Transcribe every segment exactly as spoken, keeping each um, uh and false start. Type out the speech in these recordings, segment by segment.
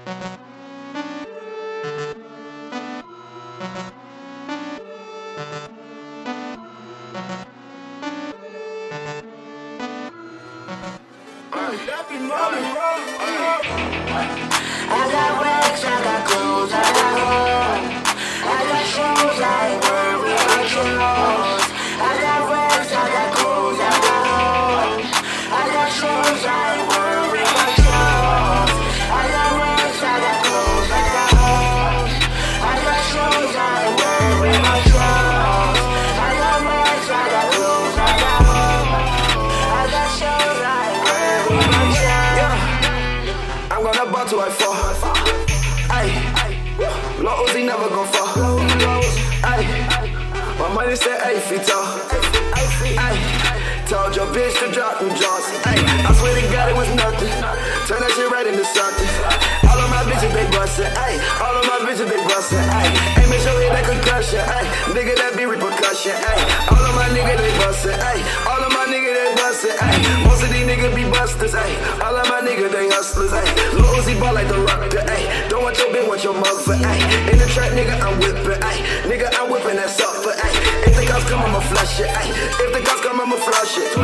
I got racks, I got clothes, I got home. I got shoes, I ain't worried about yours. I got racks, I got clothes, I got home. I got shoes, I ain't worried about yours. I got racks, I got clothes, I got home. I got shoes, I ain't worried about yours. I got racks, I got clothes, I got home. I got shoes, I ain't worried about yours. I'm gonna ball till I fall. Ayy, Lil Uzi never gon' fall. Ayy, my money said eight feet tall. Ayy, told your bitch to drop them jaws. Ayy, I swear to God it was nothing. Turn that shit right into something. All of my bitches they bustin'. Ayy, all of my bitches they bustin'. Ayy, ain't make sure hit that concussion. Ayy, nigga that be repercussion. Ayy, all of my niggas they bustin'. Ayy, all of my niggas they bustin'. Ayy, most of these niggas be busters. Ayy, all of my niggas they hustlers. Ayy, Lil Uzi ball like the Rucker. Ayy, don't want your bitch, want your mother. Ayy, in the track nigga I'm whippin'. Ayy, nigga I'm whippin' that supper. Ayy, if the cops come I'ma flush it. Ayy, if the cops come I'ma flush it.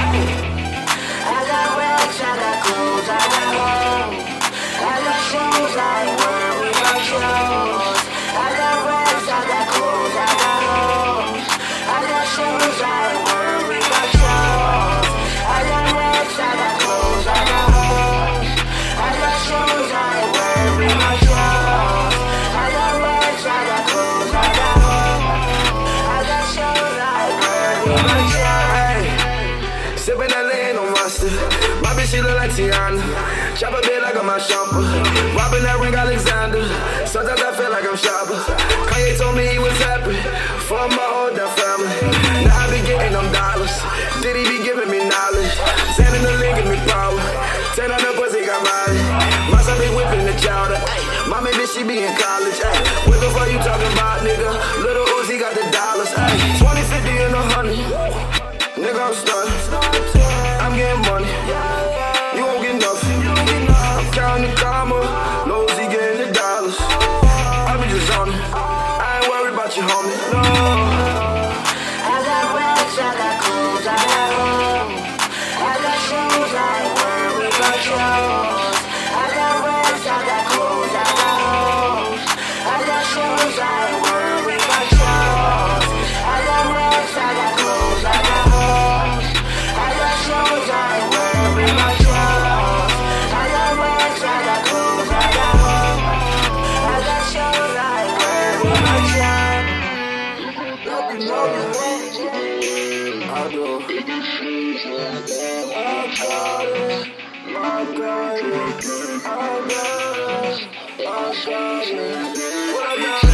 I got racks, I got clothes, I got home. I got shoes, I ain't worried about yours. I got racks, I got clothes, I got home. I got shoes, I ain't worried about yours. I got racks, I got clothes, I got home. I got shoes, I ain't worried about yours. I got racks, I got clothes, I got home. I got shoes, I ain't worried about yours. Sippin' that lean on mustard. My bitch, she look like Tiana. Chop a bit like I'm my shopper. Robbing that ring Alexander. Sometimes I feel like I'm shopper. Kanye told me he was happy for my whole damn family. Now I be getting them dollars. Did he be giving me knowledge? Sending the link, give me power. Ten on the pussy, got mileage. My son be whipping the chowder. Ay, mommy bitch, she be in college. Ay, what the fuck you talking about, nigga? Little Uzi got the dollars. Ay, twenty, fifty, and a hundred. Nigga, I'm stunned. I'm getting money. You won't get nothing. I'm counting the karma. Lil Uzi getting the dollars. I be just on it. I ain't worried about you, homie. No. I got racks, I got clothes, I got home. I got shoes, I ain't worried about yours. I got racks, I got clothes, I got home. I got shoes, I ain't worried about yours. I got racks, I got clothes, I got home. I got shoes, I ain't worried about yours. I got racks, I got clothes, I got home. I got shoes, I ain't worried about yours. I do. I got it. I got it. I got it. I got it. What I got?